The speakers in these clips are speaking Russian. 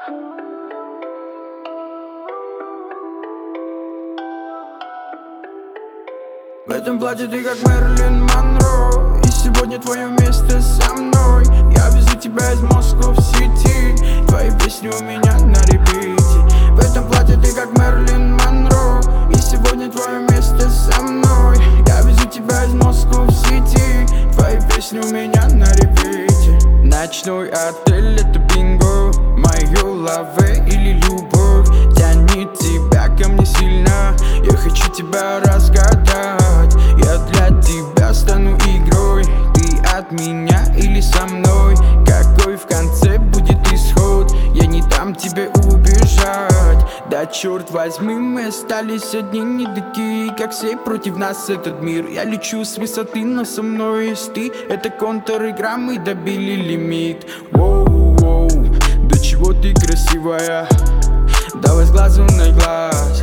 В этом платье ты как Мэрилин Монро, и сегодня твое место со мной. Я везу тебя из Москвы-Сити, твои песни у меня на репите. В этом платье ты как Мэрилин Монро, и сегодня твое место со мной. Я везу тебя из Москвы-Сити, твои песни у меня на репите. Ночной отель — это бинго, мое лаве или любовь тянет тебя ко мне сильно. Я хочу тебя разгадать, я для тебя стану игрой. Ты от меня или со мной? Какой в конце будет исход? Я не дам тебе убежать. Да черт возьми, мы остались одни, не такие, как все, против нас этот мир. Я лечу с высоты, но со мной есть ты. Это контр-игра, мы добили лимит. Воу-воу, до чего ты красивая, давай с глазу на глаз.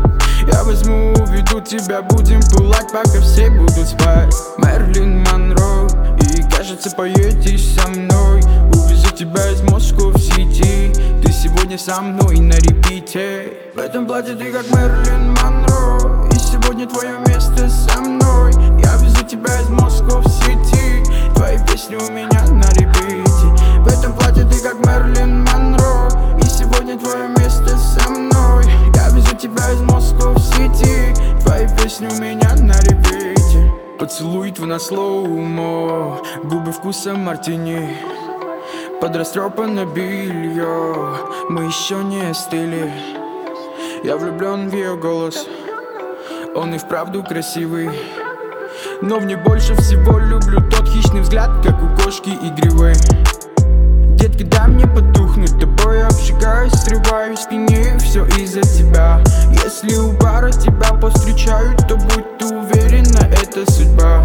Я возьму, уведу тебя, будем пылать, пока все будут спать. Мэрилин Монро, и кажется, поедешь со мной. Увезу тебя из Москвы-Сити, ты сегодня со мной на репите. В этом платье ты как Мэрилин Монро, и сегодня твое место со мной. Я везу тебя из Москвы-Сити, твои песни у меня на репите. В этом платье ты как Мэрилин Монро, и сегодня твое место со мной. Я везу тебя из Москвы-Сити, твои песни у меня на репите. Поцелуй твой на слоумо, губы вкуса мартини, под растрепанное белье, мы еще не остыли. Я влюблен в ее голос, он и вправду красивый. Но в ней больше всего люблю тот хищный взгляд, как у кошки игривой. Детка, дай мне потухнуть, тобой обжигаюсь, срываю в спине, все из-за тебя. Если у бара тебя повстречают, то будь ты уверена, это судьба.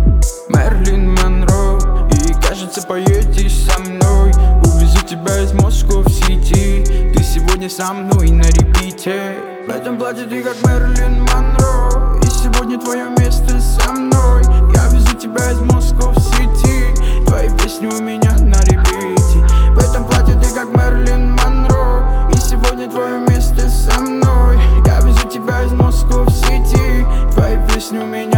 Мэрилин Монро, и кажется, поедешь со мной. Увезу тебя из Москвы-Сити, ты сегодня со мной на репите. В этом платье ты как Мэрилин Монро, и сегодня твое место со мной. Я везу тебя из Москвы-Сити, твои песни у меня на репите. В этом платье ты как Мэрилин Монро, и сегодня твое место со мной. Я везу тебя из Москвы-Сити, твои песни у меня